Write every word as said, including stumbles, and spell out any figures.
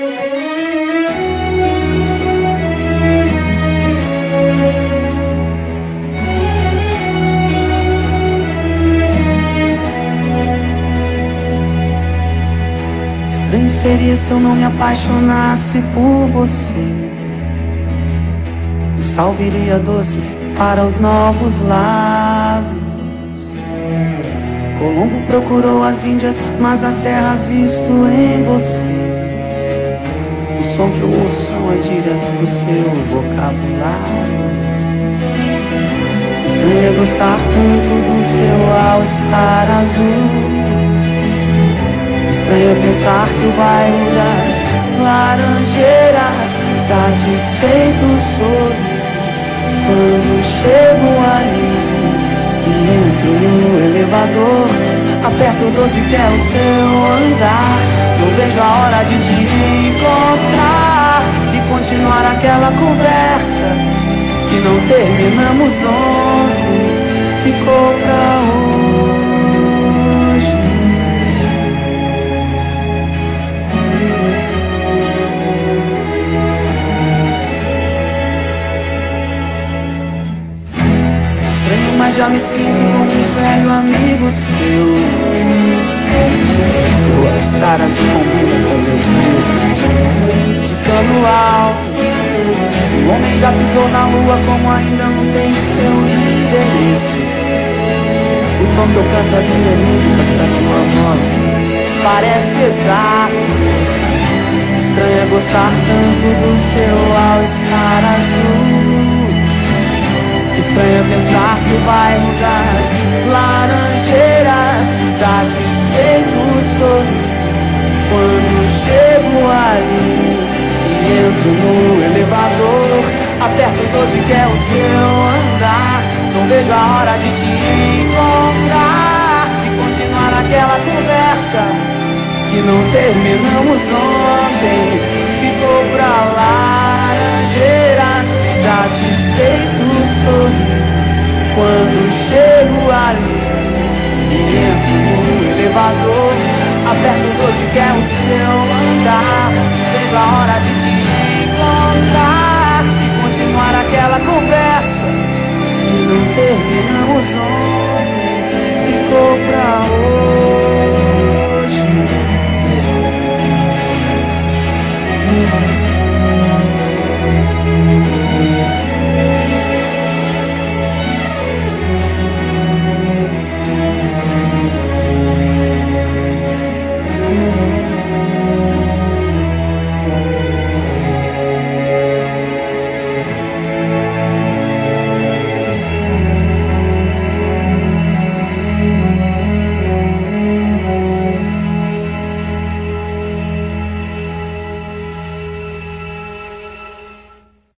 Estranho seria se eu não me apaixonasse por você. O sal viria doce para os novos lábios. Colombo procurou as Índias, mas a terra visto em você. O som que eu uso são as gírias do seu vocabulário. Estranho é gostar tanto do seu all-star azul. Estranho é pensar que o bairro das laranjeiras satisfeito sou quando chego ali e entro no elevador. Aperto o doze que é o seu andar. Não vejo a hora de te encontrar e continuar aquela conversa que não terminamos ontem. Ficou pra hoje. Estranho, mas já me sinto como um velho amigo seu. Seu estar assim combina com meu frio de cano alto. Se o homem já pisou na lua, como ainda não tem seu endereço. O tom que eu canto as minhas músicas pra tua voz parece exato. Estranho é gostar tanto do seu all-star azul. Estranho é pensar que o bairro das laranjeiras satisfeito sou quando chego ali e entro no elevador. Aperto o doze que é o seu andar. Não vejo a hora de te encontrar e continuar aquela conversa que não terminamos ontem. Ficou pra laranjeiras satisfeito sou quando chego ali e entro no elevador. Aperto o doze que é o seu andar. Vejo a hora de te encontrar e continuar aquela conversa que não terminamos ontem. Ficou pra hoje.